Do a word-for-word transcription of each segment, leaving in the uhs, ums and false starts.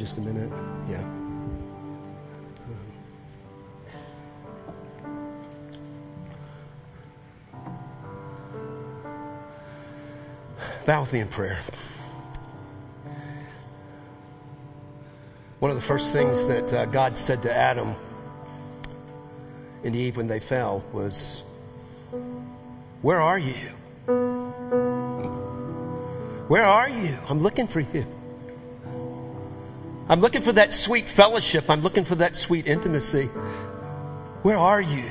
just a minute? Yeah. Bow with me in prayer. One of the first things that uh, God said to Adam and Eve when they fell was, "Where are you? Where are you? I'm looking for you. I'm looking for that sweet fellowship. I'm looking for that sweet intimacy. Where are you?"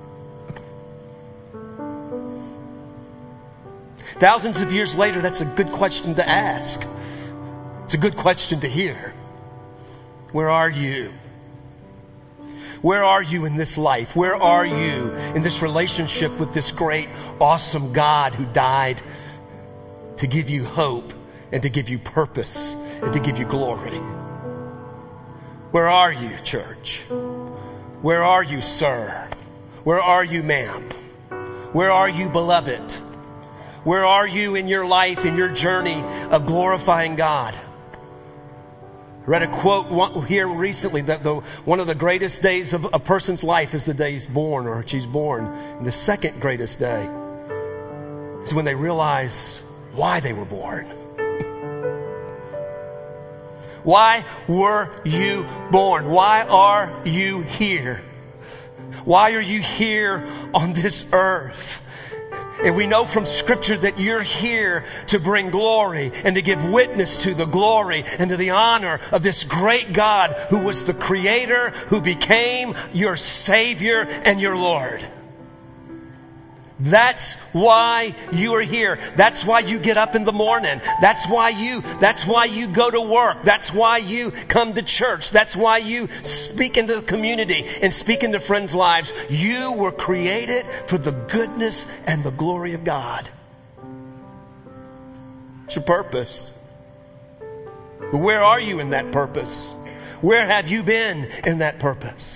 Thousands of years later, that's a good question to ask. It's a good question to hear. Where are you? Where are you in this life? Where are you in this relationship with this great, awesome God who died to give you hope and to give you purpose and to give you glory? Where are you, church? Where are you, sir? Where are you, ma'am? Where are you, beloved? Where are you in your life, in your journey of glorifying God? I read a quote here recently that the, one of the greatest days of a person's life is the day he's born or she's born. And the second greatest day is when they realize why they were born. Why were you born? Why are you here? Why are you here on this earth? And we know from Scripture that you're here to bring glory and to give witness to the glory and to the honor of this great God who was the Creator, who became your Savior and your Lord. That's why you are here. That's why you get up in the morning. That's why you, that's why you go to work. That's why you come to church. That's why you speak into the community and speak into friends' lives. You were created for the goodness and the glory of God. It's your purpose. But where are you in that purpose? Where have you been in that purpose?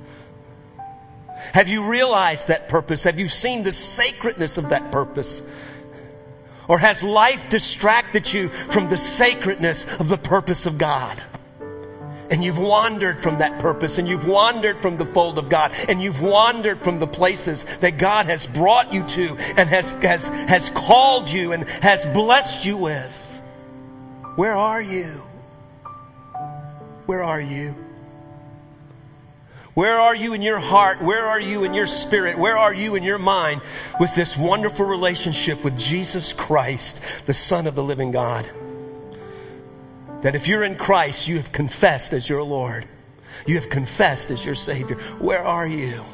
Have you realized that purpose? Have you seen the sacredness of that purpose? Or has life distracted you from the sacredness of the purpose of God? And you've wandered from that purpose, and you've wandered from the fold of God, and you've wandered from the places that God has brought you to and has, has, has called you and has blessed you with. Where are you? Where are you? Where are you in your heart? Where are you in your spirit? Where are you in your mind with this wonderful relationship with Jesus Christ, the Son of the living God? That if you're in Christ, you have confessed as your Lord. You have confessed as your Savior. Where are you?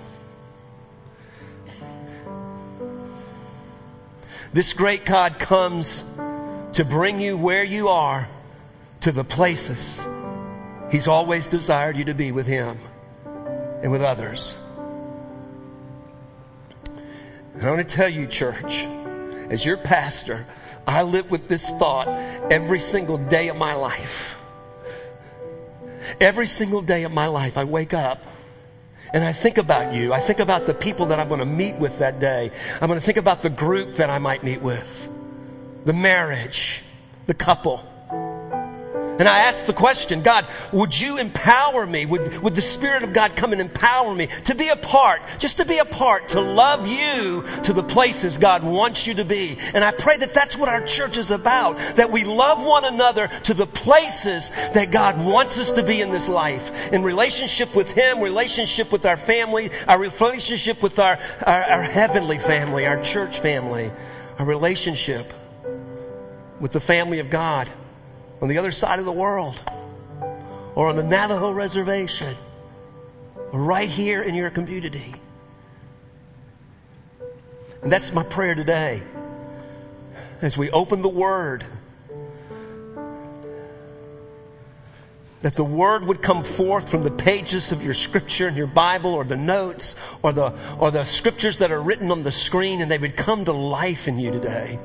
This great God comes to bring you where you are to the places He's always desired you to be with Him and with others. And I want to tell you, church, as your pastor, I live with this thought every single day of my life. Every single day of my life, I wake up and I think about you. I think about the people that I'm going to meet with that day. I'm going to think about the group that I might meet with, the marriage, the couple. And I asked the question, God, would you empower me? Would, would the Spirit of God come and empower me to be a part, just to be a part, to love you to the places God wants you to be? And I pray that that's what our church is about, that we love one another to the places that God wants us to be in this life. In relationship with Him, relationship with our family, our relationship with our, our, our heavenly family, our church family, our relationship with the family of God on the other side of the world, or on the Navajo reservation, or right here in your community. And that's my prayer today. As we open the Word, that the Word would come forth from the pages of your Scripture and your Bible, or the notes, or the, or the Scriptures that are written on the screen, and they would come to life in you today.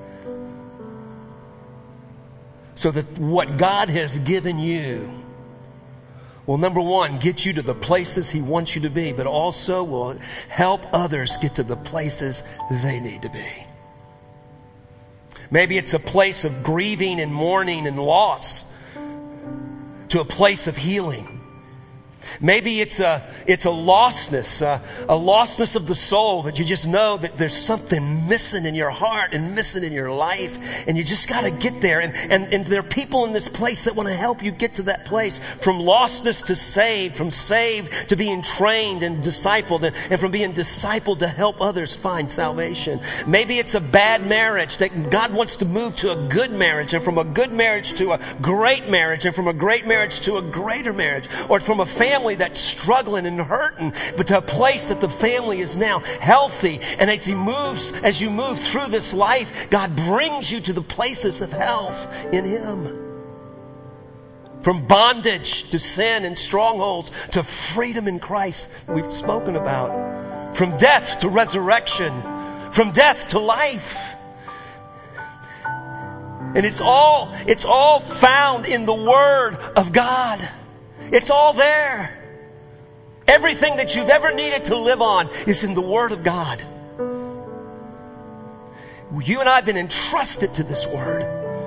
So that what God has given you will, number one, get you to the places He wants you to be, but also will help others get to the places they need to be. Maybe it's a place of grieving and mourning and loss. to a place of healing. Maybe it's a, it's a lostness, a, a lostness of the soul that you just know that there's something missing in your heart and missing in your life. And you just got to get there. And, and, and there are people in this place that want to help you get to that place. From lostness to saved, from saved to being trained and discipled, and, and from being discipled to help others find salvation. Maybe it's a bad marriage that God wants to move to a good marriage, and from a good marriage to a great marriage, and from a great marriage to a greater marriage. Or from a family Family that's struggling and hurting, but to a place that the family is now healthy. And as he moves, as you move through this life, God brings you to the places of health in Him. From bondage to sin and strongholds to freedom in Christ we've spoken about. From death to resurrection. From death to life. And it's all, it's all found in the Word of God. It's all there. Everything that you've ever needed to live on is in the Word of God. You and I have been entrusted to this Word.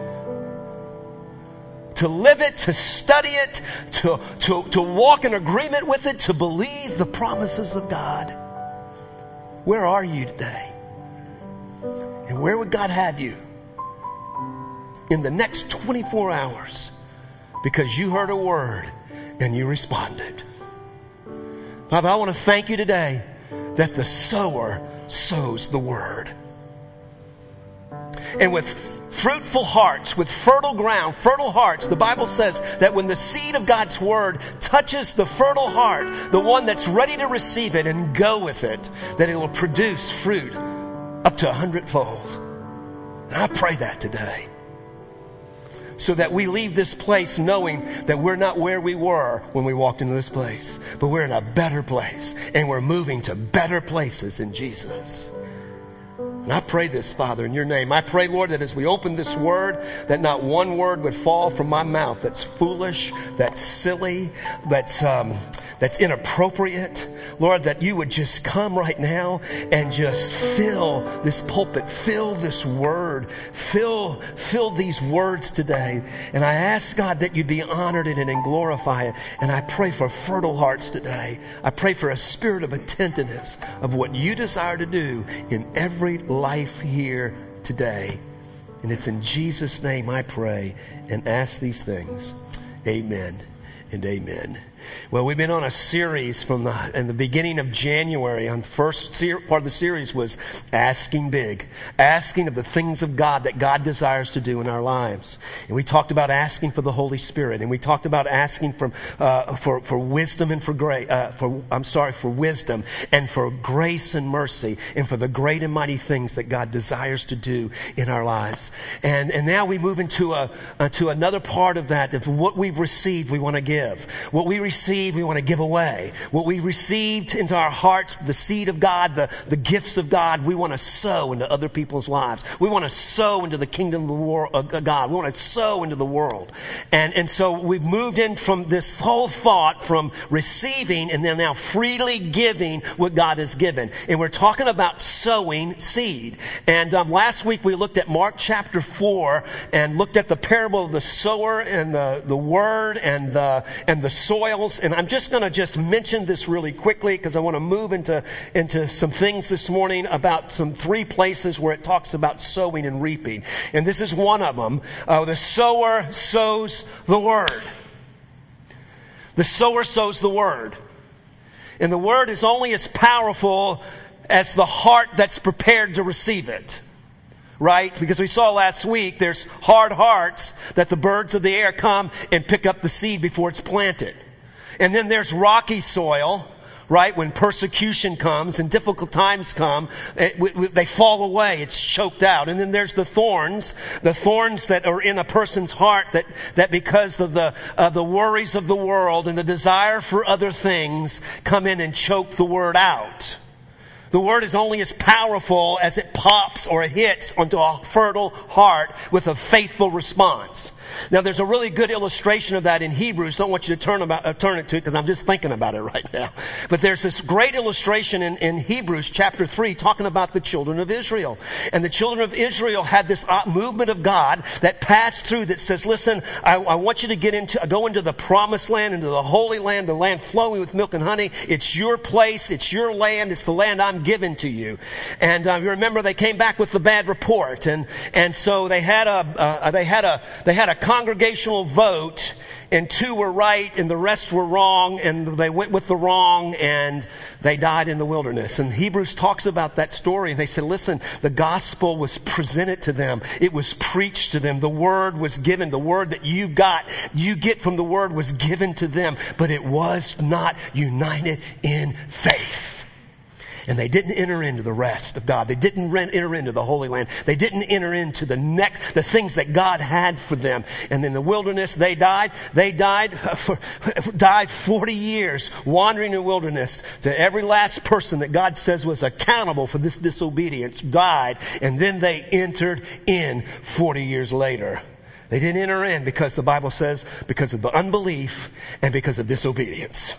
To live it, to study it, to, to, to walk in agreement with it, to believe the promises of God. Where are you today? And where would God have you in the next twenty-four hours? Because you heard a word and you responded. Father, I want to thank you today that the sower sows the word. And with fruitful hearts, with fertile ground, fertile hearts, the Bible says that when the seed of God's word touches the fertile heart, the one that's ready to receive it and go with it, that it will produce fruit up to a hundredfold. And I pray that today. So that we leave this place knowing that we're not where we were when we walked into this place, but we're in a better place, and we're moving to better places in Jesus. And I pray this, Father, in your name. I pray, Lord, that as we open this word, that not one word would fall from my mouth that's foolish, that's silly, that's um, that's inappropriate. Lord, that you would just come right now and just fill this pulpit, fill this word, fill, fill these words today. And I ask, God, that you'd be honored in it and glorify it. And I pray for fertile hearts today. I pray for a spirit of attentiveness of what you desire to do in every life here today. And it's in Jesus' name I pray and ask these things. Amen and amen. Well, we've been on a series from the, in the beginning of January. On the first ser- part of the series was asking big, asking of the things of God that God desires to do in our lives. And we talked about asking for the Holy Spirit, and we talked about asking for uh, for for wisdom and for grace. Uh, for I'm sorry, for wisdom and for grace and mercy, and for the great and mighty things that God desires to do in our lives. And and now we move into a uh, to another part of that. Of what we've received, we want to give. What we receive. We want to give away. What we received into our hearts, the seed of God, the, the gifts of God, we want to sow into other people's lives. We want to sow into the kingdom of the world, uh, God. We want to sow into the world. And, and so we've moved in from this whole thought from receiving and then now freely giving what God has given. And we're talking about sowing seed. And um, last week we looked at Mark chapter four and looked at the parable of the sower and the, the word and the, and the soils. And I'm just going to just mention this really quickly because I want to move into, into some things this morning about some three places where it talks about sowing and reaping. And this is one of them. Uh, the sower sows the word. The sower sows the word. And the word is only as powerful as the heart that's prepared to receive it. Right? Because we saw last week there's hard hearts that the birds of the air come and pick up the seed before it's planted. And then there's rocky soil, right? When persecution comes and difficult times come, it, w- w- they fall away. It's choked out. And then there's the thorns, the thorns that are in a person's heart that, that because of the, uh, the worries of the world and the desire for other things come in and choke the word out. The word is only as powerful as it pops or hits onto a fertile heart with a faithful response. Now, there's a really good illustration of that in Hebrews. Don't want you to turn, about, uh, turn it to it because I'm just thinking about it right now. But there's this great illustration in, in Hebrews chapter three talking about the children of Israel. And the children of Israel had this uh, movement of God that passed through that says, listen, I, I want you to get into, go into the promised land, into the holy land, the land flowing with milk and honey. It's your place. It's your land. It's the land I'm giving to you. And uh, you remember they came back with the bad report. And, and so they had a, uh, they had a, they had a congregational vote, and two were right and the rest were wrong, and they went with the wrong and they died in the wilderness. And Hebrews talks about that story, and they said, listen, the gospel was presented to them. It was preached to them. The word was given. The word that you got, you get from the word was given to them, but it was not united in faith. And they didn't enter into the rest of God. They didn't enter into the Holy Land. They didn't enter into the next, the things that God had for them. And in the wilderness, they died. They died for, died forty years wandering in the wilderness. To every last person that God says was accountable for this disobedience died. And then they entered in forty years later. They didn't enter in because the Bible says because of the unbelief and because of disobedience.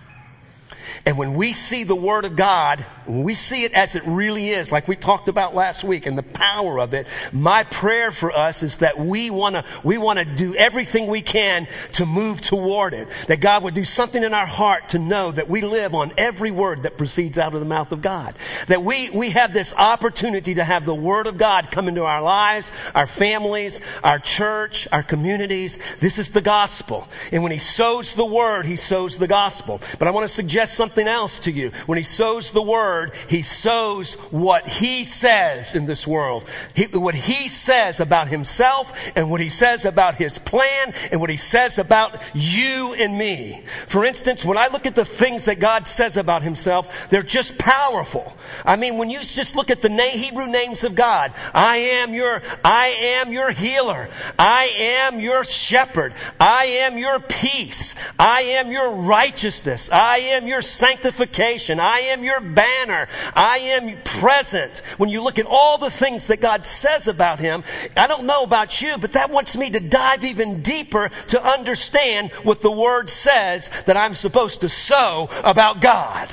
And when we see the Word of God, when we see it as it really is, like we talked about last week, and the power of it, my prayer for us is that we want to we want to do everything we can to move toward it. That God would do something in our heart to know that we live on every word that proceeds out of the mouth of God. That we, we have this opportunity to have the Word of God come into our lives, our families, our church, our communities. This is the gospel. And when He sows the Word, He sows the gospel. But I want to suggest something Something else to you. When He sows the word, He sows what He says in this world. He, what He says about Himself, and what He says about His plan, and what He says about you and me. For instance, when I look at the things that God says about Himself, they're just powerful. I mean, when you just look at the na- Hebrew names of God, I am your, I am your healer. I am your shepherd. I am your peace. I am your righteousness. I am your sanctification. I am your banner. I am present. When you look at all the things that God says about Him, I don't know about you, but that wants me to dive even deeper to understand what the Word says that I'm supposed to sow about God.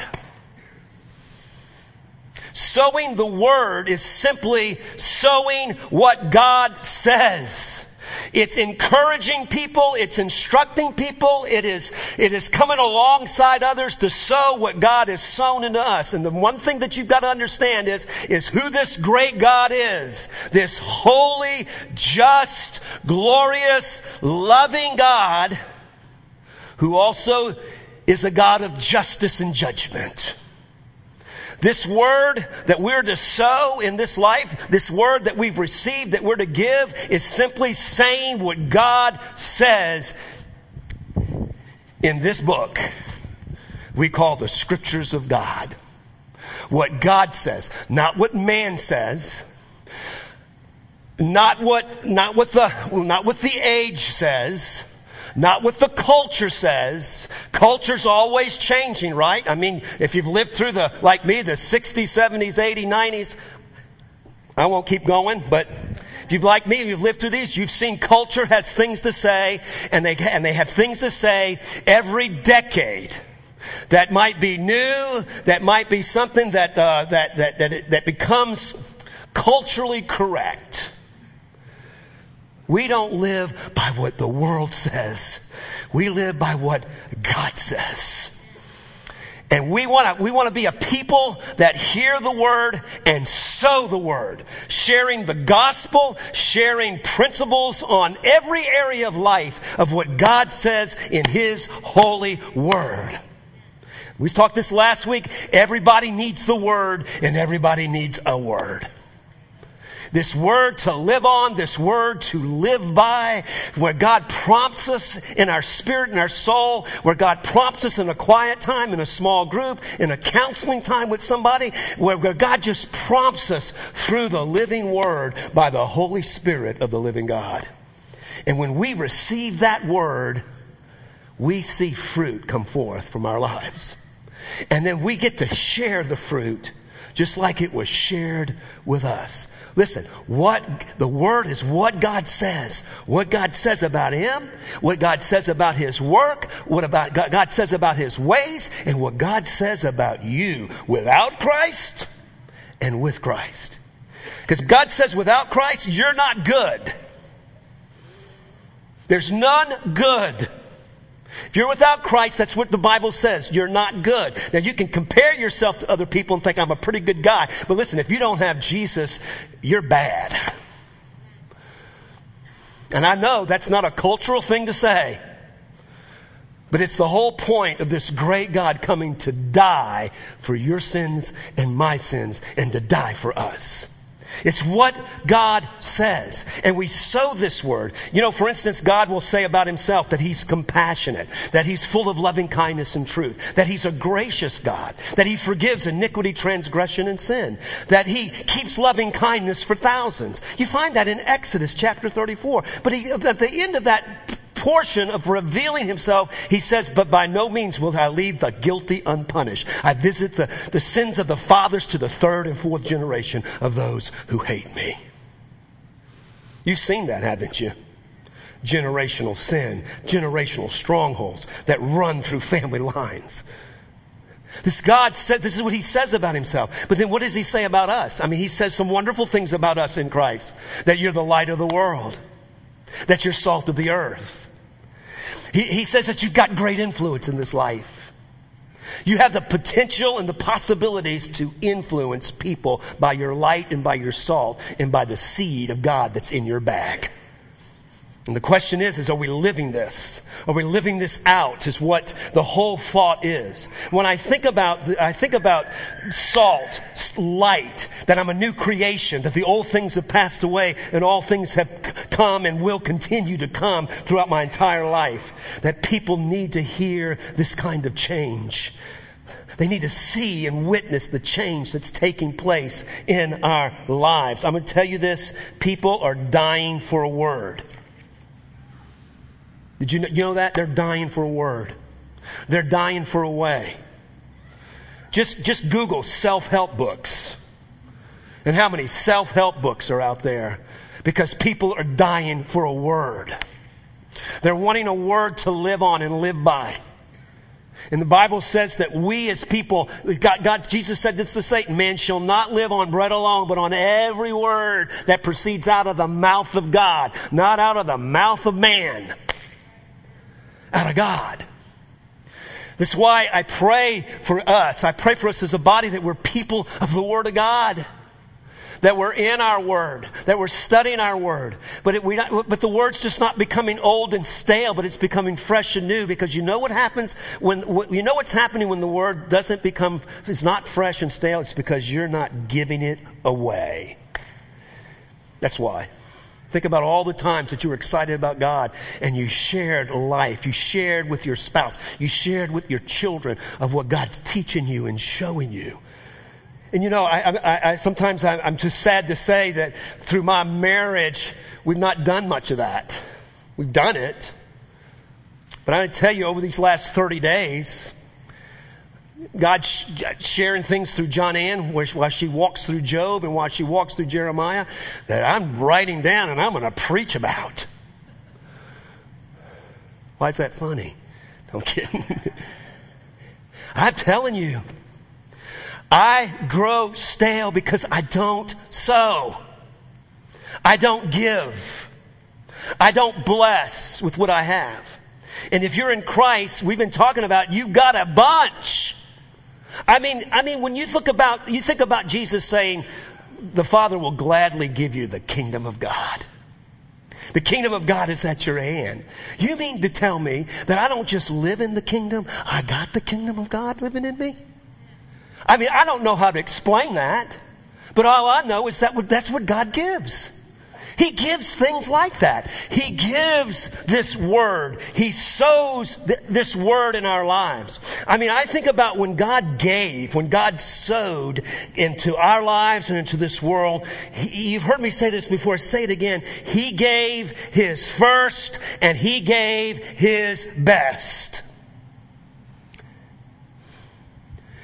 Sowing the Word is simply sowing what God says. It's encouraging people. It's instructing people. It is, it is coming alongside others to sow what God has sown into us. And the one thing that you've got to understand is, is who this great God is. This holy, just, glorious, loving God who also is a God of justice and judgment. This word that we're to sow in this life, this word that we've received that we're to give, is simply saying what God says in this book we call the Scriptures of God. What God says, not what man says, not what, not what the, not what the age says, not what the culture says. Culture's always changing, right? I mean, if you've lived through the, like me, the sixties, seventies, eighties, nineties, I won't keep going, but if you've like me, you've lived through these, you've seen culture has things to say, and they, and they have things to say every decade. That might be new, that might be something that, uh, that, that, that, that becomes culturally correct. We don't live by what the world says. We live by what God says. And we want to we want to be a people that hear the word and sow the word, sharing the gospel, sharing principles on every area of life of what God says in His holy word. We talked this last week. Everybody needs the word, and everybody needs a word. This word to live on, this word to live by, where God prompts us in our spirit and our soul, where God prompts us in a quiet time, in a small group, in a counseling time with somebody, where, where God just prompts us through the living word by the Holy Spirit of the living God. And when we receive that word, we see fruit come forth from our lives. And then we get to share the fruit just like it was shared with us. Listen, what the Word is what God says. What God says about Him, what God says about His work, what about God, God says about His ways, and what God says about you without Christ and with Christ. Because God says without Christ, you're not good. There's none good. If you're without Christ, that's what the Bible says. You're not good. Now, you can compare yourself to other people and think, I'm a pretty good guy. But listen, if you don't have Jesus, you're bad. And I know that's not a cultural thing to say. But it's the whole point of this great God coming to die for your sins and my sins and to die for us. It's what God says. And we sow this word. You know, for instance, God will say about Himself that He's compassionate, that He's full of loving kindness and truth, that He's a gracious God, that He forgives iniquity, transgression, and sin, that He keeps loving kindness for thousands. You find that in Exodus chapter thirty-four. But he, at the end of that portion of revealing Himself, He says, but by no means will I leave the guilty unpunished. I visit the, the sins of the fathers to the third and fourth generation of those who hate me. You've seen that, haven't you? Generational sin, generational strongholds that run through family lines. This God said, this is what He says about Himself. But then what does He say about us? I mean, He says some wonderful things about us in Christ. That you're the light of the world. That you're salt of the earth. He, he says that you've got great influence in this life. You have the potential and the possibilities to influence people by your light and by your salt and by the seed of God that's in your bag. And the question is, is are we living this? Are we living this out is what the whole thought is. When I think about, I think about salt, light, that I'm a new creation, that the old things have passed away and all things have come and will continue to come throughout my entire life. That people need to hear this kind of change. They need to see and witness the change that's taking place in our lives. I'm going to tell you this, people are dying for a word. Did you know, you know that? They're dying for a word. They're dying for a way. Just, just Google self-help books. And how many self-help books are out there? Because people are dying for a word. They're wanting a word to live on and live by. And the Bible says that we as people, God, God, Jesus said this to Satan, man shall not live on bread alone, but on every word that proceeds out of the mouth of God, not out of the mouth of man. Out of God. That's why I pray for us. I pray for us as a body that we're people of the Word of God. That we're in our Word. That we're studying our Word. But it, we not, but the Word's just not becoming old and stale, but it's becoming fresh and new. Because you know what happens when, you know what's happening when the Word doesn't become, is not fresh and stale? It's because you're not giving it away. That's why. Think about all the times that you were excited about God and you shared life. You shared with your spouse. You shared with your children of what God's teaching you and showing you. And you know, I, I, I sometimes I, I'm just sad to say that through my marriage, we've not done much of that. We've done it. But I tell you, over these last thirty days, God sharing things through John Ann while she walks through Job and while she walks through Jeremiah that I'm writing down and I'm going to preach about. Why is that funny? I'm kidding. I'm telling you, I grow stale because I don't sow. I don't give. I don't bless with what I have. And if you're in Christ, we've been talking about you've got a bunch. I mean, I mean, when you think about, you think about Jesus saying, the Father will gladly give you the kingdom of God. The kingdom of God is at your hand. You mean to tell me that I don't just live in the kingdom? I got the kingdom of God living in me? I mean, I don't know how to explain that. But all I know is that that's what God gives. He gives things like that. He gives this word. He sows th- this word in our lives. I mean, I think about when God gave, when God sowed into our lives and into this world. He, you've heard me say this before. Say it again. He gave His first and He gave His best.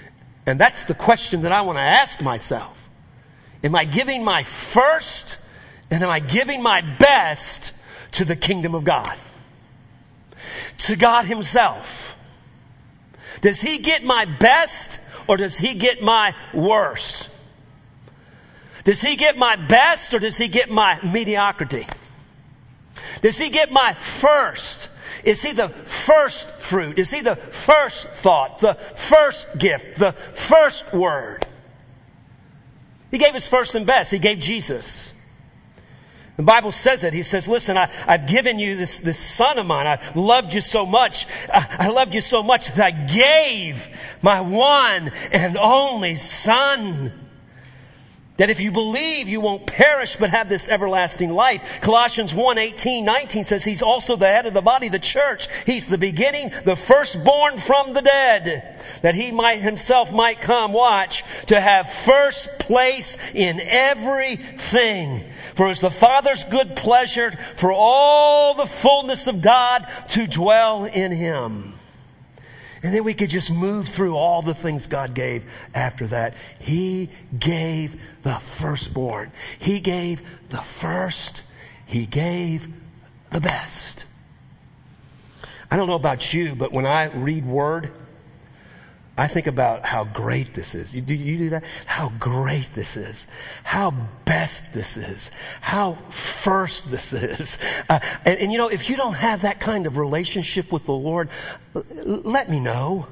And that's the question that I want to ask myself. Am I giving my first and am I giving my best to the kingdom of God? To God himself? Does he get my best or does he get my worst? Does he get my best or does he get my mediocrity? Does he get my first? Is he the first fruit? Is he the first thought, the first gift, the first word? He gave his first and best. He gave Jesus. The Bible says it. He says, listen, I, I've given you this, this son of mine. I loved you so much. I, I loved you so much that I gave my one and only son. That if you believe, you won't perish but have this everlasting life. Colossians one, eighteen, nineteen says he's also the head of the body, the church. He's the beginning, the firstborn from the dead. That he might himself might come, watch, to have first place in everything. For it's the Father's good pleasure for all the fullness of God to dwell in him. And then we could just move through all the things God gave after that. He gave the firstborn. He gave the first. He gave the best. I don't know about you, but when I read Word, I think about how great this is. You do you do that? How great this is. How best this is. How first this is. Uh, and, and you know, if you don't have that kind of relationship with the Lord, let me know.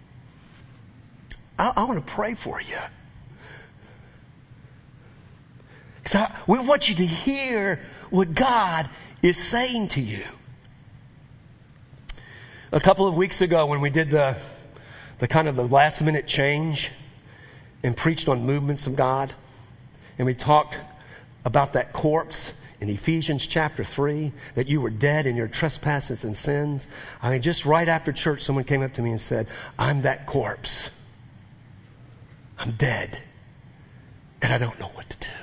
I, I want to pray for you. Because we want you to hear what God is saying to you. A couple of weeks ago when we did the the kind of the last minute change and preached on movements of God. And we talked about that corpse in Ephesians chapter three, that you were dead in your trespasses and sins. I mean, just right after church, someone came up to me and said, I'm that corpse. I'm dead. And I don't know what to do.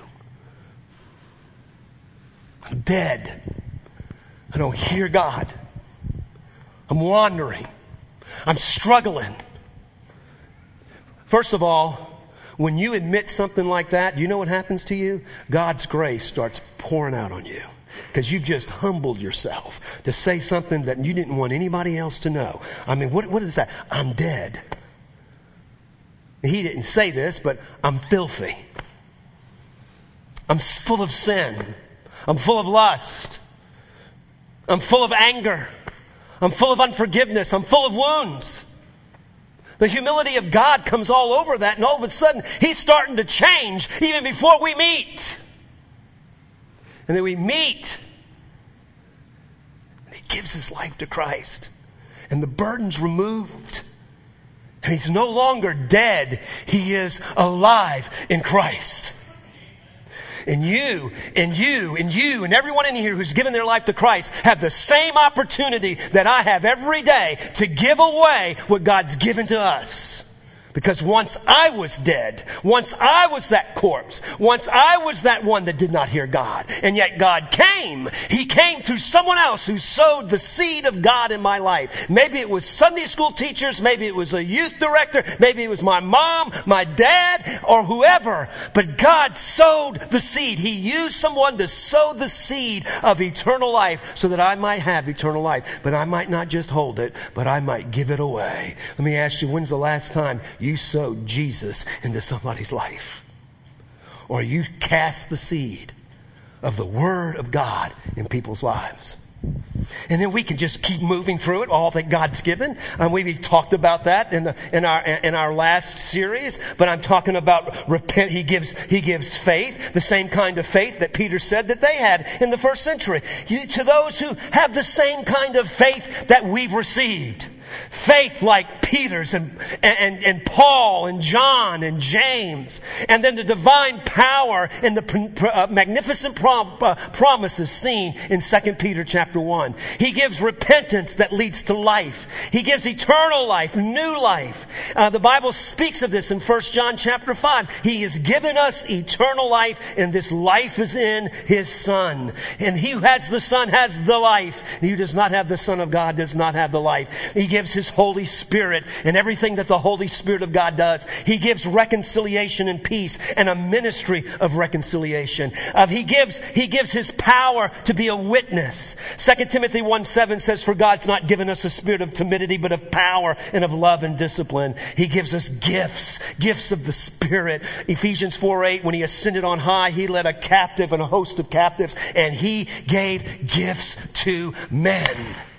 I'm dead. I don't hear God. I'm wandering. I'm struggling. First of all, when you admit something like that, you know what happens to you? God's grace starts pouring out on you. Because you've just humbled yourself to say something that you didn't want anybody else to know. I mean, what, what is that? I'm dead. He didn't say this, but I'm filthy. I'm full of sin. I'm full of lust. I'm full of anger. I'm full of unforgiveness. I'm full of wounds. The humility of God comes all over that, and all of a sudden, he's starting to change even before we meet. And then we meet, and he gives his life to Christ, and the burden's removed. And he's no longer dead. He is alive in Christ. And you, and you, and you, and everyone in here who's given their life to Christ have the same opportunity that I have every day to give away what God's given to us. Because once I was dead, once I was that corpse, once I was that one that did not hear God, and yet God came. He came through someone else who sowed the seed of God in my life. Maybe it was Sunday school teachers, maybe it was a youth director, maybe it was my mom, my dad, or whoever. But God sowed the seed. He used someone to sow the seed of eternal life so that I might have eternal life. But I might not just hold it, but I might give it away. Let me ask you, when's the last time you sowed Jesus into somebody's life? Or you cast the seed of the Word of God in people's lives? And then we can just keep moving through it, all that God's given. And we've talked about that in, the, in our in our last series. But I'm talking about repent. He gives He gives faith, the same kind of faith that Peter said that they had in the first century. You, to those who have the same kind of faith that we've received. Faith like Peter's and, and, and Paul and John and James. And then the divine power and the uh, magnificent prom, uh, promises seen in Second Peter chapter one. He gives repentance that leads to life. He gives eternal life, new life. Uh, the Bible speaks of this in First John chapter five. He has given us eternal life, and this life is in His Son. And he who has the Son has the life. He who does not have the Son of God does not have the life. He gives gives His Holy Spirit, and everything that the Holy Spirit of God does, He gives reconciliation and peace and a ministry of reconciliation. Uh, he gives He gives His power to be a witness. Second Timothy one seven says, "For God's not given us a spirit of timidity, but of power and of love and discipline." He gives us gifts, gifts of the Spirit. Ephesians four eight, when He ascended on high, He led a captive and a host of captives, and He gave gifts to men.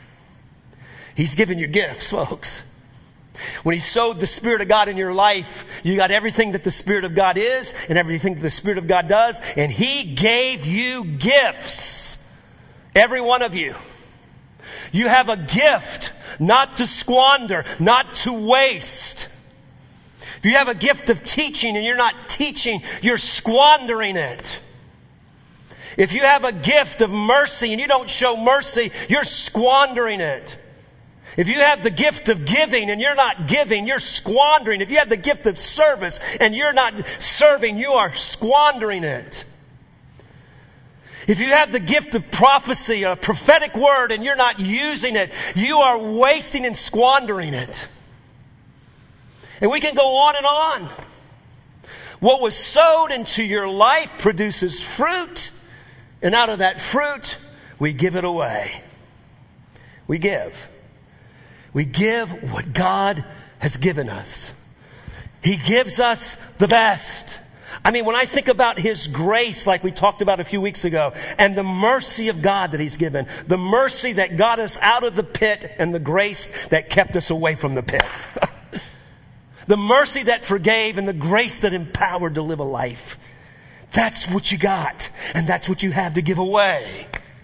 He's given you gifts, folks. When He sowed the Spirit of God in your life, you got everything that the Spirit of God is and everything that the Spirit of God does, and He gave you gifts. Every one of you. You have a gift not to squander, not to waste. If you have a gift of teaching and you're not teaching, you're squandering it. If you have a gift of mercy and you don't show mercy, you're squandering it. If you have the gift of giving and you're not giving, you're squandering. If you have the gift of service and you're not serving, you are squandering it. If you have the gift of prophecy, a prophetic word, and you're not using it, you are wasting and squandering it. And we can go on and on. What was sowed into your life produces fruit, and out of that fruit, we give it away. We give. We give what God has given us. He gives us the best. I mean, when I think about His grace, like we talked about a few weeks ago, and the mercy of God that He's given, the mercy that got us out of the pit and the grace that kept us away from the pit. The mercy that forgave and the grace that empowered to live a life. That's what you got, and that's what you have to give away.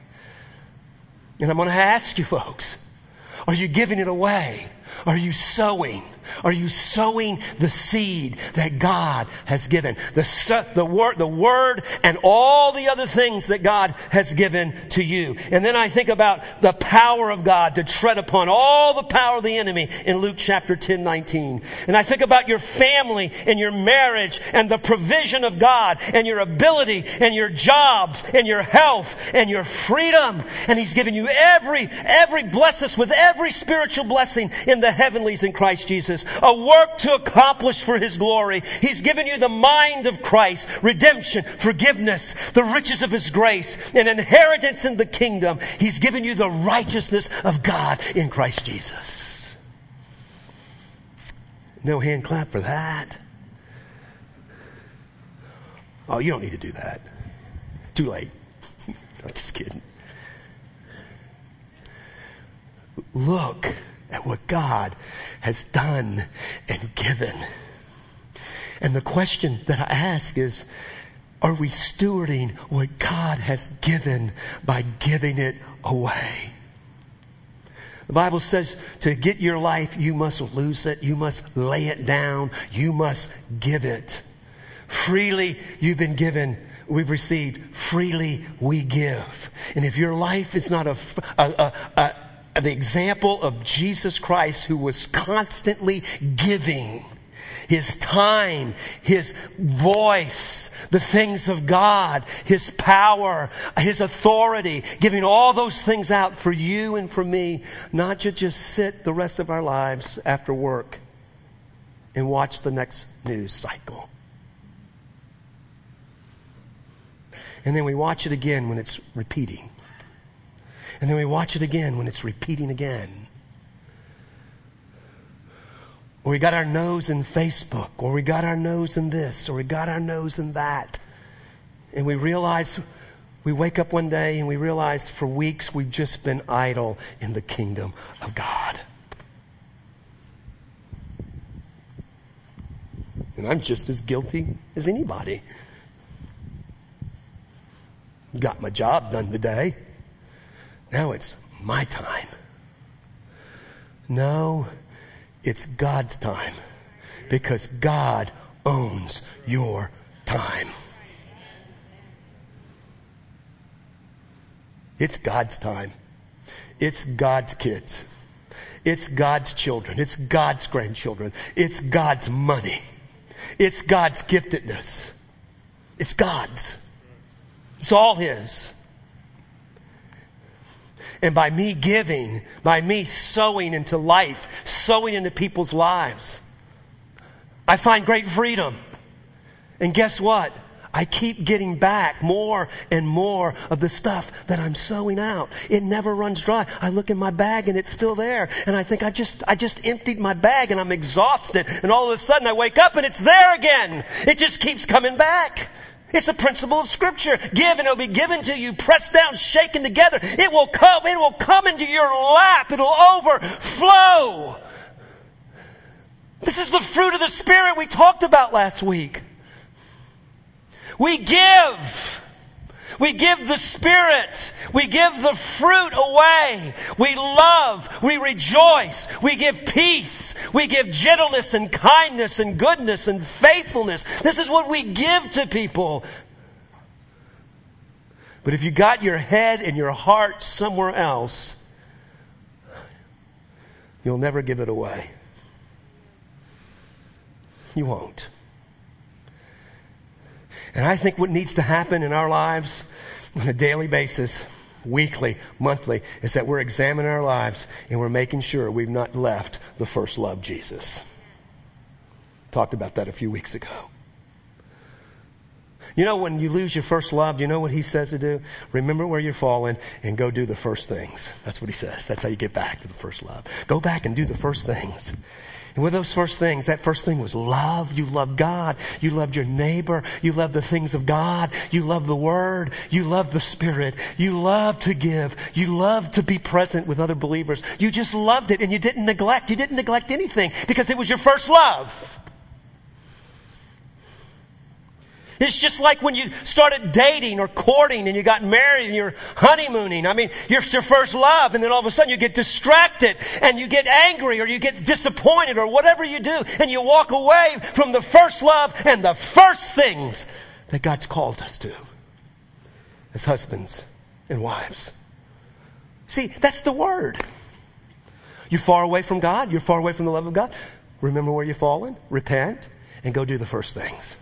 And I'm going to ask you folks, are you giving it away? Are you sowing? Are you sowing the seed that God has given? The, the, word, the word and all the other things that God has given to you. And then I think about the power of God to tread upon all the power of the enemy in Luke chapter ten nineteen. And I think about your family and your marriage and the provision of God and your ability and your jobs and your health and your freedom. And He's given you every, every bless us with every spiritual blessing in the heavenlies in Christ Jesus. A work to accomplish for His glory. He's given you the mind of Christ, redemption, forgiveness, the riches of His grace, an inheritance in the kingdom. He's given you the righteousness of God in Christ Jesus. No hand clap for that. Oh, you don't need to do that. Too late. I'm just kidding. Look at what God has done and given. And the question that I ask is, are we stewarding what God has given by giving it away? The Bible says to get your life, you must lose it. You must lay it down. You must give it. Freely you've been given. We've received. Freely we give. And if your life is not a, a, a, a the example of Jesus Christ, who was constantly giving His time, His voice, the things of God, His power, His authority, giving all those things out for you and for me, not to just sit the rest of our lives after work and watch the next news cycle. And then we watch it again when it's repeating. And then we watch it again when it's repeating again. Or we got our nose in Facebook, or we got our nose in this, or we got our nose in that. And we realize, we wake up one day and we realize for weeks we've just been idle in the kingdom of God. And I'm just as guilty as anybody. Got my job done today. Now it's my time. No, it's God's time. Because God owns your time. It's God's time. It's God's kids. It's God's children. It's God's grandchildren. It's God's money. It's God's giftedness. It's God's. It's all His. And by me giving, by me sowing into life, sowing into people's lives, I find great freedom. And guess what? I keep getting back more and more of the stuff that I'm sowing out. It never runs dry. I look in my bag and it's still there. And I think I just, I just emptied my bag and I'm exhausted. And all of a sudden I wake up and it's there again. It just keeps coming back. It's a principle of Scripture. Give and it'll be given to you. Pressed down, shaken together. It will come, it will come into your lap. It'll overflow. This is the fruit of the Spirit we talked about last week. We give. We give the Spirit. We give the fruit away. We love. We rejoice. We give peace. We give gentleness and kindness and goodness and faithfulness. This is what we give to people. But if you got your head and your heart somewhere else, you'll never give it away. You won't. And I think what needs to happen in our lives on a daily basis, weekly, monthly, is that we're examining our lives and we're making sure we've not left the first love, Jesus. Talked about that a few weeks ago. You know, when you lose your first love, you know what he says to do? Remember where you're fallen and go do the first things. That's what he says. That's how you get back to the first love. Go back and do the first things. And with those first things, that first thing was love. You loved God. You loved your neighbor. You loved the things of God. You loved the Word. You loved the Spirit. You loved to give. You loved to be present with other believers. You just loved it and you didn't neglect. You didn't neglect anything because it was your first love. It's just like when you started dating or courting and you got married and you're honeymooning. I mean, you're your first love and then all of a sudden you get distracted and you get angry or you get disappointed or whatever you do and you walk away from the first love and the first things that God's called us to as husbands and wives. See, that's the word. You're far away from God. You're far away from the love of God. Remember where you've fallen. Repent and go do the first things.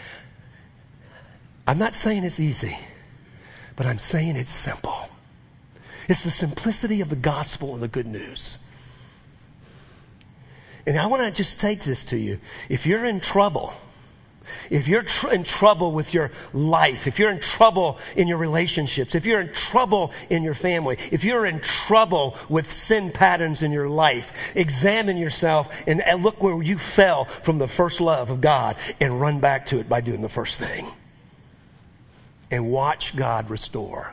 I'm not saying it's easy, but I'm saying it's simple. It's the simplicity of the gospel and the good news. And I want to just take this to you. If you're in trouble, if you're tr- in trouble with your life, if you're in trouble in your relationships, if you're in trouble in your family, if you're in trouble with sin patterns in your life, examine yourself and, and look where you fell from the first love of God and run back to it by doing the first thing. And watch God restore.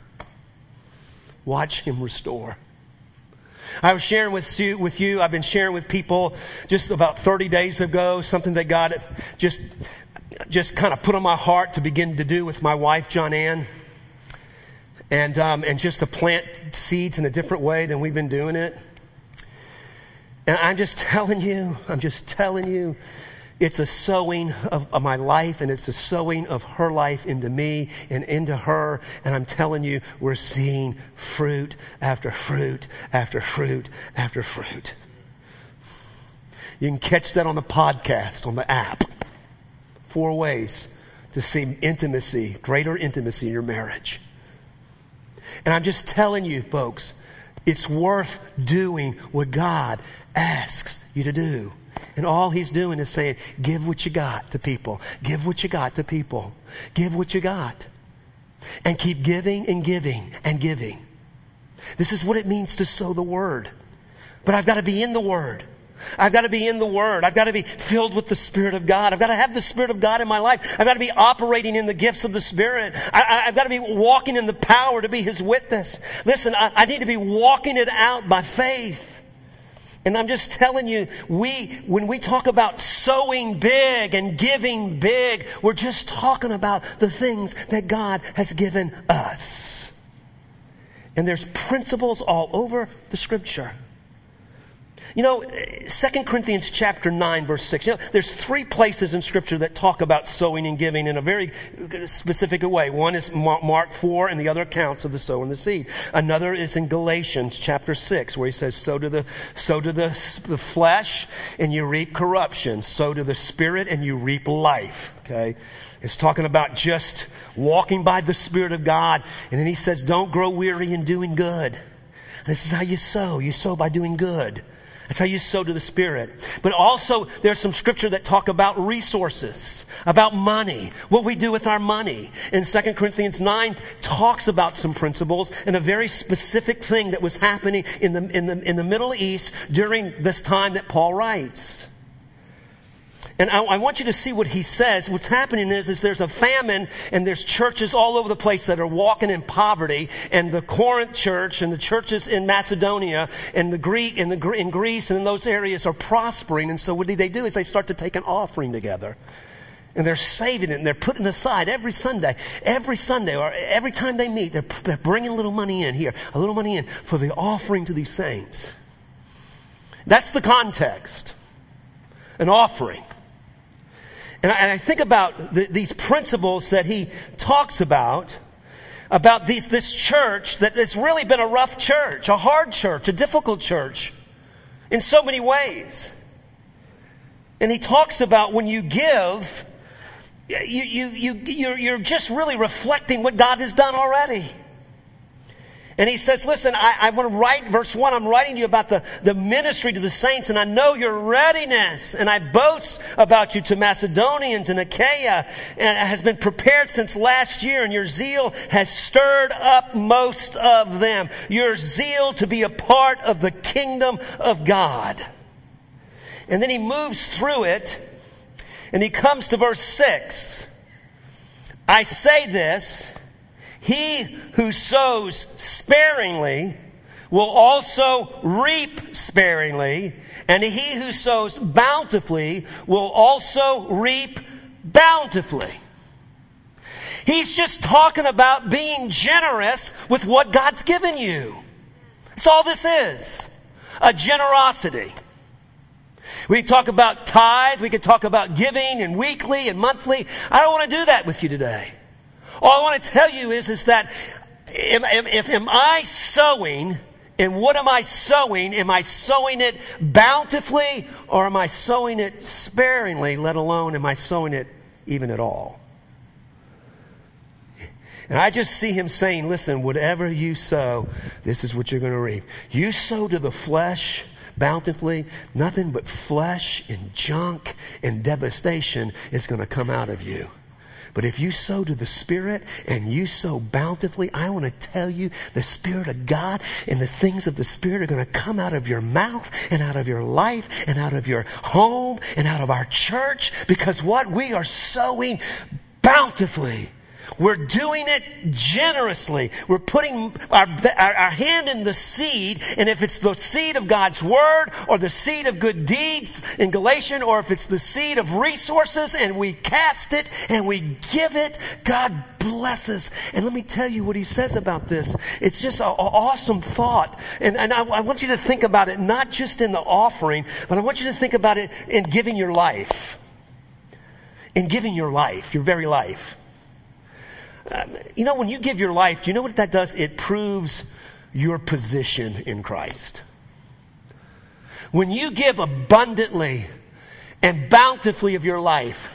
Watch Him restore. I was sharing with you, with you, I've been sharing with people just about thirty days ago, something that God just, just kind of put on my heart to begin to do with my wife, John Ann. And, um, and just to plant seeds in a different way than we've been doing it. And I'm just telling you, I'm just telling you, it's a sowing of, of my life and it's a sowing of her life into me and into her. And I'm telling you, we're seeing fruit after fruit after fruit after fruit. You can catch that on the podcast, on the app. Four ways to see intimacy, greater intimacy in your marriage. And I'm just telling you, folks, it's worth doing what God asks you to do. And all He's doing is saying, give what you got to people. Give what you got to people. Give what you got. And keep giving and giving and giving. This is what it means to sow the Word. But I've got to be in the Word. I've got to be in the Word. I've got to be filled with the Spirit of God. I've got to have the Spirit of God in my life. I've got to be operating in the gifts of the Spirit. I, I've got to be walking in the power to be His witness. Listen, I, I need to be walking it out by faith. And I'm just telling you, we, when we talk about sowing big and giving big, we're just talking about the things that God has given us. And there's principles all over the Scripture. You know, Second Corinthians chapter nine, verse six. You know, there's three places in Scripture that talk about sowing and giving in a very specific way. One is Mark four and the other accounts of the sower and the seed. Another is in Galatians chapter six, where he says, sow to the, sow to the, the flesh and you reap corruption. Sow to the Spirit and you reap life. Okay? It's talking about just walking by the Spirit of God. And then he says, don't grow weary in doing good. This is how you sow. You sow by doing good. That's how you sow to the Spirit. But also, there's some scripture that talk about resources, about money, what we do with our money. And Second Corinthians nine talks about some principles and a very specific thing that was happening in the, in the, in the Middle East during this time that Paul writes. And I, I want you to see what he says. What's happening is, is there's a famine and there's churches all over the place that are walking in poverty. And the Corinth church and the churches in Macedonia and the Greek and the in Greece and in those areas are prospering. And so what do they do is they start to take an offering together. And they're saving it and they're putting aside every Sunday, every Sunday or every time they meet, they're, they're bringing a little money in here, a little money in for the offering to these saints. That's the context. An offering. And I, and I think about the, these principles that he talks about, about these, this church that has really been a rough church, a hard church, a difficult church in so many ways. And he talks about when you give, you, you, you, you're, you're just really reflecting what God has done already. And he says, listen, I, I want to write, verse one, I'm writing to you about the, the ministry to the saints, and I know your readiness, and I boast about you to Macedonians and Achaia, and it has been prepared since last year, and your zeal has stirred up most of them. Your zeal to be a part of the kingdom of God. And then he moves through it, and he comes to verse six. I say this, he who sows sparingly will also reap sparingly, and he who sows bountifully will also reap bountifully. He's just talking about being generous with what God's given you. That's all this is. A generosity. We can talk about tithe, we can talk about giving and weekly and monthly. I don't want to do that with you today. All I want to tell you is, is that if, if, am I sowing, and what am I sowing? Am I sowing it bountifully or am I sowing it sparingly, let alone am I sowing it even at all? And I just see him saying, listen, whatever you sow, this is what you're going to reap. You sow to the flesh bountifully, nothing but flesh and junk and devastation is going to come out of you. But if you sow to the Spirit and you sow bountifully, I want to tell you the Spirit of God and the things of the Spirit are going to come out of your mouth and out of your life and out of your home and out of our church. Because what? We are sowing bountifully. We're doing it generously. We're putting our, our, our hand in the seed, and if it's the seed of God's Word or the seed of good deeds in Galatians, or if it's the seed of resources and we cast it and we give it, God blesses. And let me tell you what he says about this. It's just an awesome thought. And, and I, I want you to think about it not just in the offering, but I want you to think about it in giving your life. In giving your life, your very life. Um, you know, when you give your life, you know what that does? It proves your position in Christ. When you give abundantly and bountifully of your life,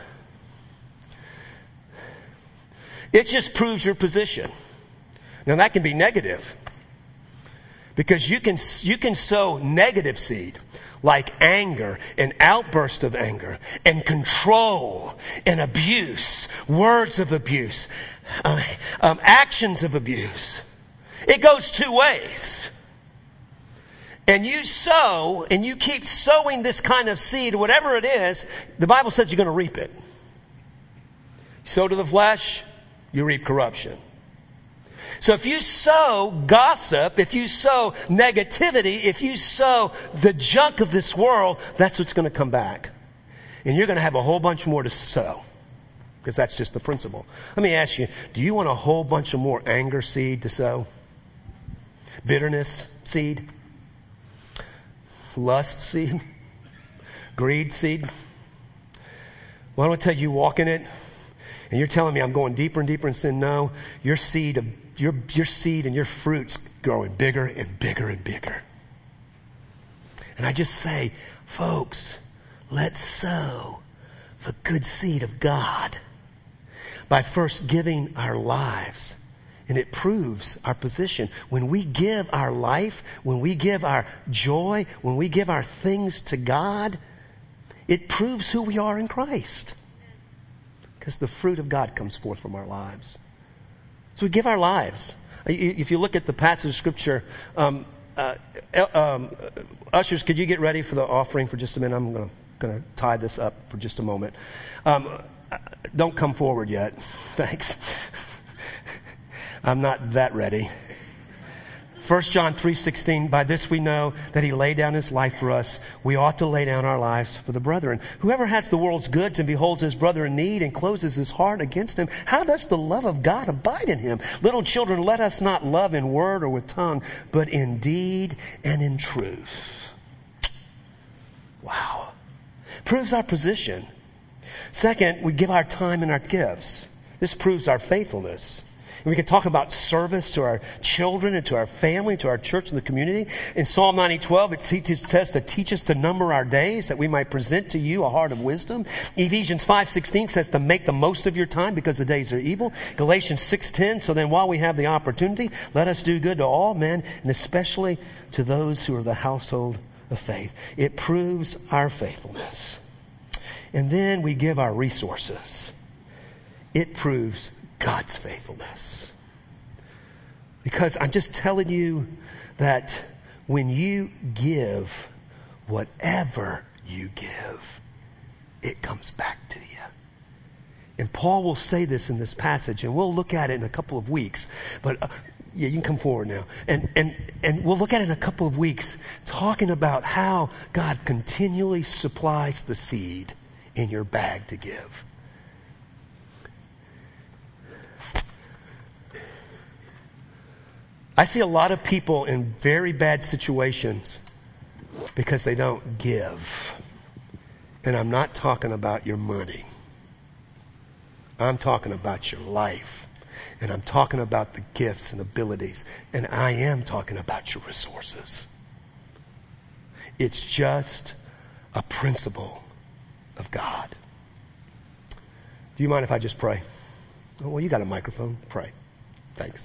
it just proves your position. Now that can be negative, because you can you can sow negative seed, like anger and outburst of anger and control and abuse, words of abuse, uh, um, actions of abuse. It goes two ways. And you sow and you keep sowing this kind of seed, whatever it is, the Bible says you're going to reap it. Sow to the flesh, you reap corruption. So if you sow gossip, if you sow negativity, if you sow the junk of this world, that's what's going to come back. And you're going to have a whole bunch more to sow, because that's just the principle. Let me ask you, do you want a whole bunch of more anger seed to sow? Bitterness seed? Lust seed? Greed seed? Well, I want to tell you, you walk in it, and you're telling me I'm going deeper and deeper in sin. No, your seed of Your, your seed and your fruit's growing bigger and bigger and bigger. And I just say, folks, let's sow the good seed of God by first giving our lives And it proves our position. When we give our life, when we give our joy, when we give our things to God, it proves who we are in Christ. Because the fruit of God comes forth from our lives. So we give our lives. If you look at the passage of Scripture, um, uh, um, ushers, could you get ready for the offering for just a minute? I'm going to tie this up for just a moment. Um, don't come forward yet. Thanks. I'm not that ready. First John three sixteen, by this we know that he laid down his life for us. We ought to lay down our lives for the brethren. Whoever has the world's goods and beholds his brother in need and closes his heart against him, how does the love of God abide in him? Little children, let us not love in word or with tongue, but in deed and in truth. Wow. Proves our position. Second, we give our time and our gifts. This proves our faithfulness. And we can talk about service to our children and to our family, to our church and the community. In Psalm ninety twelve, it teaches, says to teach us to number our days that we might present to you a heart of wisdom. Ephesians five sixteen says to make the most of your time because the days are evil. Galatians six ten, so then while we have the opportunity, let us do good to all men and especially to those who are the household of faith. It proves our faithfulness. And then we give our resources. It proves God's faithfulness. Because I'm just telling you that when you give, whatever you give, it comes back to you. And Paul will say this in this passage, and we'll look at it in a couple of weeks. But uh, yeah, you can come forward now. And, and, and we'll look at it in a couple of weeks, talking about how God continually supplies the seed in your bag to give. I see a lot of people in very bad situations because they don't give. And I'm not talking about your money. I'm talking about your life. And I'm talking about the gifts and abilities. And I am talking about your resources. It's just a principle of God. Do you mind if I just pray? Oh, well, you got a microphone. Pray. Thanks.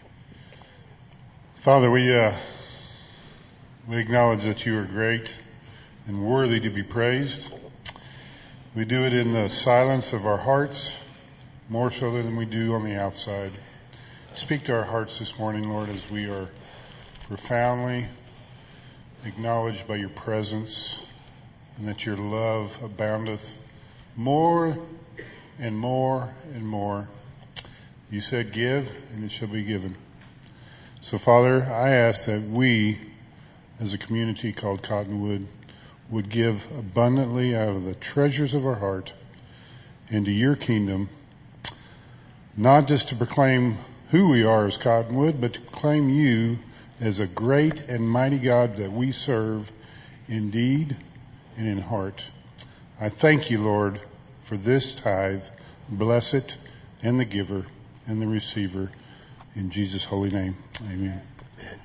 Father, we uh, we acknowledge that you are great and worthy to be praised. We do it in the silence of our hearts, more so than we do on the outside. Speak to our hearts this morning, Lord, as we are profoundly acknowledged by your presence, and that your love aboundeth more and more and more. You said, give, and it shall be given. So, Father, I ask that we, as a community called Cottonwood, would give abundantly out of the treasures of our heart into your kingdom, not just to proclaim who we are as Cottonwood, but to proclaim you as a great and mighty God that we serve in deed and in heart. I thank you, Lord, for this tithe. Bless it, and the giver and the receiver. In Jesus' holy name, amen. Amen.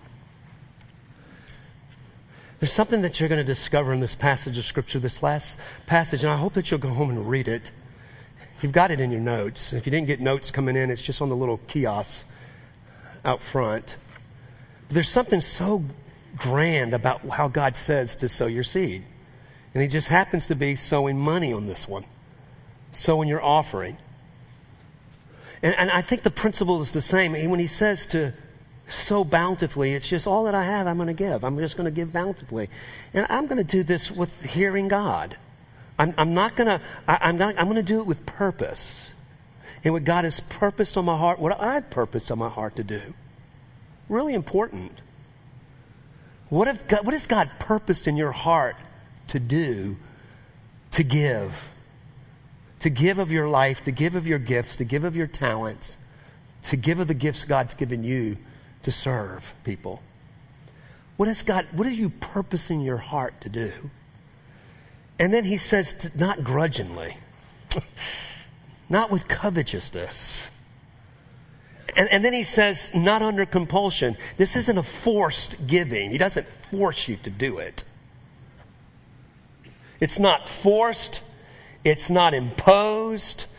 There's something that you're going to discover in this passage of Scripture, this last passage, and I hope that you'll go home and read it. You've got it in your notes. If you didn't get notes coming in, it's just on the little kiosk out front. But there's something so grand about how God says to sow your seed. And he just happens to be sowing money on this one, sowing your offering. And, and I think the principle is the same. When he says to sow bountifully, it's just all that I have I'm going to give. I'm just going to give bountifully. And I'm going to do this with hearing God. I'm, I'm not going to, I'm going I'm to do it with purpose. And what God has purposed on my heart, what I've purposed on my heart to do. Really important. What if God, what has God purposed in your heart to do, to give? To give of your life, to give of your gifts, to give of your talents, to give of the gifts God's given you to serve people. What is God, what are you purposing your heart to do? And then he says, to, not grudgingly, not with covetousness. And, and then he says, not under compulsion. This isn't a forced giving. He doesn't force you to do it. It's not forced. It's not imposed.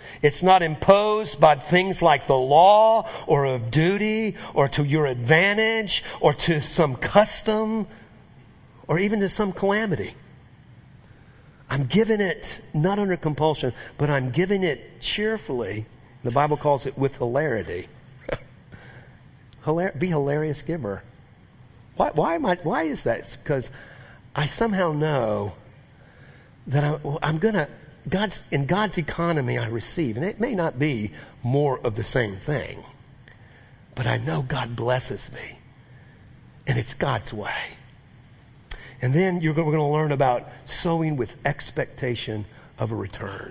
It's not imposed by things like the law or of duty or to your advantage or to some custom or even to some calamity. I'm giving it not under compulsion, but I'm giving it cheerfully. The Bible calls it with hilarity. Hilar- be hilarious giver. Why, why am I? Why is that? It's because I somehow know that I, I'm going to, God's, in God's economy I receive. And it may not be more of the same thing. But I know God blesses me. And it's God's way. And then you're going, we're going to learn about sowing with expectation of a return.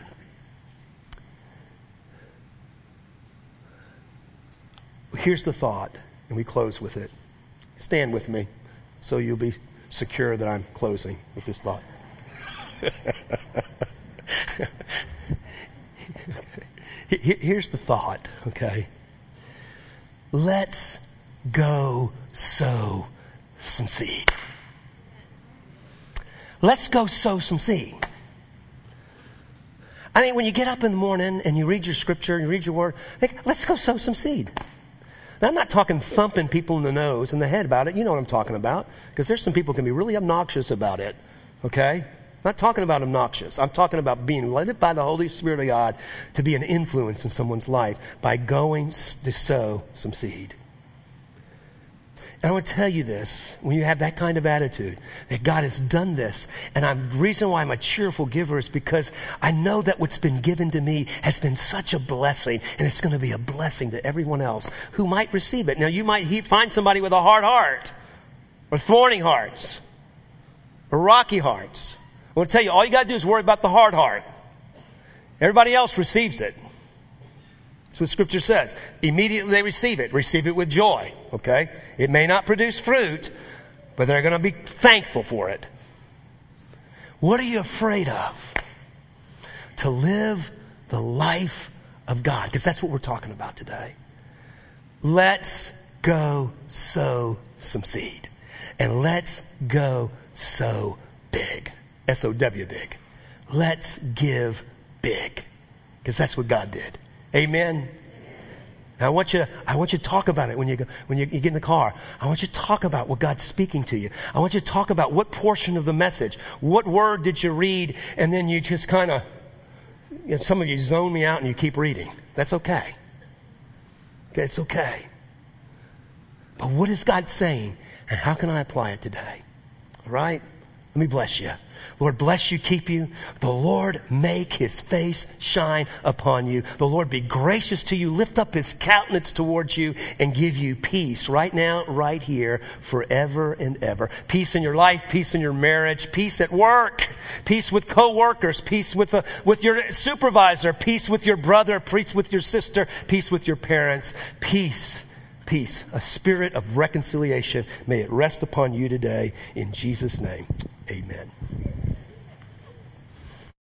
Here's the thought, and we close with it. Stand with me so you'll be secure that I'm closing with this thought. Here's the thought, okay? Let's go sow some seed. Let's go sow some seed. I mean, when you get up in the morning and you read your scripture and you read your word, think, let's go sow some seed. Now, I'm not talking thumping people in the nose and the head about it. You know what I'm talking about. Because there's some people who can be really obnoxious about it. Okay? I'm not talking about obnoxious. I'm talking about being led by the Holy Spirit of God to be an influence in someone's life by going to sow some seed. And I want to tell you this, when you have that kind of attitude, that God has done this, and I'm, the reason why I'm a cheerful giver is because I know that what's been given to me has been such a blessing, and it's going to be a blessing to everyone else who might receive it. Now, you might he, find somebody with a hard heart, or thorny hearts, or rocky hearts. I want to tell you, all you got to do is worry about the hard heart. Everybody else receives it. That's what Scripture says. Immediately they receive it. Receive it with joy. Okay? It may not produce fruit, but they're going to be thankful for it. What are you afraid of? To live the life of God. Because that's what we're talking about today. Let's go sow some seed. And let's go sow big. S O W big. Let's give big. Because that's what God did. Amen. Now I want you. I want you to talk about it when you go, when you, you get in the car. I want you to talk about what God's speaking to you. I want you to talk about what portion of the message, what word did you read, and then you just kind of, you know, some of you zone me out and you keep reading. That's okay. Okay, it's okay. But what is God saying, and how can I apply it today? All right. Let me bless you. Lord, bless you, keep you. The Lord make his face shine upon you. The Lord be gracious to you, lift up his countenance towards you, and give you peace right now, right here, forever and ever. Peace in your life, peace in your marriage, peace at work, peace with co-workers, peace with, the, with your supervisor, peace with your brother, peace with your sister, peace with your parents, peace, peace, a spirit of reconciliation. May it rest upon you today. In Jesus' name, amen.